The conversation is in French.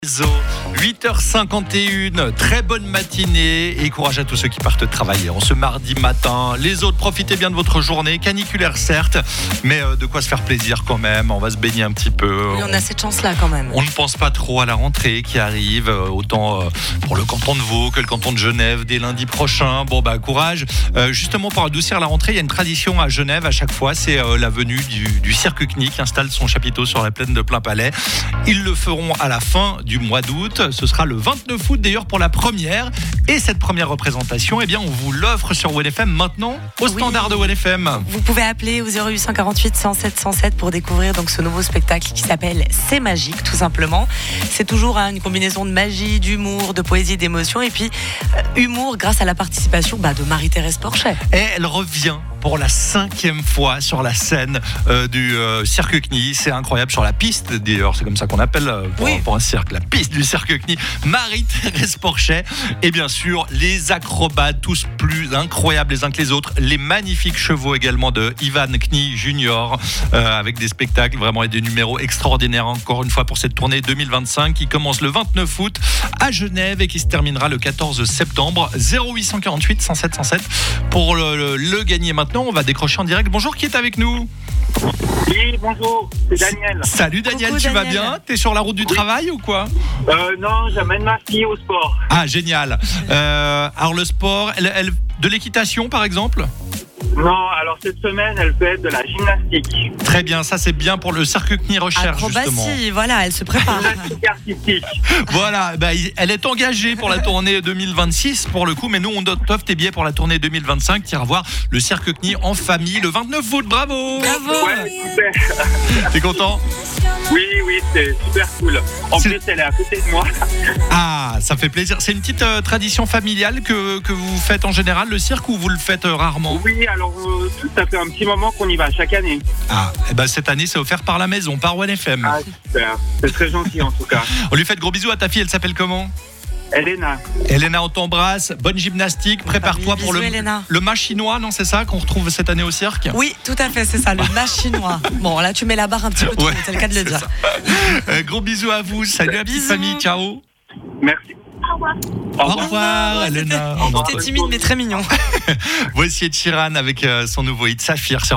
8h51, très bonne matinée et courage à tous ceux qui partent travailler en ce mardi matin. Les autres, profitez bien de votre journée, caniculaire certes, mais de quoi se faire plaisir quand même. On va se baigner un petit peu. Oui, on a cette chance-là quand même. On ne pense pas trop à la rentrée qui arrive, autant pour le canton de Vaud que le canton de Genève dès lundi prochain. Bon bah courage. Justement pour adoucir la rentrée, il y a une tradition à Genève à chaque fois, c'est la venue du cirque CNI qui installe son chapiteau sur la plaine de Plainpalais. Ils le feront à la fin du mois d'août. Ce sera le 29 août d'ailleurs pour la première. Et cette première représentation, eh bien, on vous l'offre sur WNFM maintenant au standard de WNFM. Vous pouvez appeler au 0848 107 107 pour découvrir donc ce nouveau spectacle qui s'appelle C'est magique tout simplement. C'est toujours une combinaison de magie, d'humour, de poésie, d'émotion et puis humour grâce à la participation de Marie-Thérèse Porchet. Et elle revient pour la 5e fois sur la scène du cirque CNI. C'est incroyable, sur la piste d'ailleurs, c'est comme ça qu'on appelle pour un cirque, la piste du cirque CNI. Marie-Thérèse Porchet et bien sûr les acrobates, tous plus incroyables les uns que les autres, les magnifiques chevaux également de Ivan CNI Junior avec des spectacles vraiment et des numéros extraordinaires encore une fois pour cette tournée 2025 qui commence le 29 août à Genève et qui se terminera le 14 septembre. 0848 107 107 pour le gagner maintenant. On va décrocher en direct. Bonjour, qui est avec nous ? Oui, bonjour, c'est Daniel. Salut Daniel, Coucou, tu vas Daniel. bien ? T'es sur la route du travail ou quoi ? Non, j'amène ma fille au sport. Ah, génial. Alors le sport, elle, de l'équitation par exemple ? Non, alors cette semaine, elle fait de la gymnastique. Très bien, ça c'est bien pour le cirque CNI Recherche justement. Acrobatie, voilà, elle se prépare. Gymnastique artistique. Voilà, elle est engagée pour la tournée 2026 pour le coup, mais nous on t'offre tes billets pour la tournée 2025. Tu iras voir le cirque CNI en famille le 29 août, bravo. Bravo. Ouais, super. T'es content ? Oui, c'est super cool. En C'est- plus, elle est à côté de moi. Ah, ça fait plaisir. C'est une petite tradition familiale que vous faites en général, le cirque, ou vous le faites rarement ? Oui, alors ça fait un petit moment qu'on y va chaque année. Ah, et ben cette année c'est offert par la maison, par WNFM. Ah, super. C'est très gentil en tout cas. On lui fait de gros bisous à ta fille, elle s'appelle comment ? Elena. Elena, on t'embrasse, bonne gymnastique, prépare-toi pour Bisous, Elena. le mât chinois, non c'est ça qu'on retrouve cette année au cirque ? Oui, tout à fait, c'est ça, le match chinois. Bon, là tu mets la barre un petit peu trop, Ouais, c'est le cas de le c'est dire. ça. Gros bisous à vous, salut la petite Bisous. famille, ciao. Merci. Au revoir Elena. C'était timide mais très mignon. Voici Ed Sheeran avec son nouveau hit Saphir sur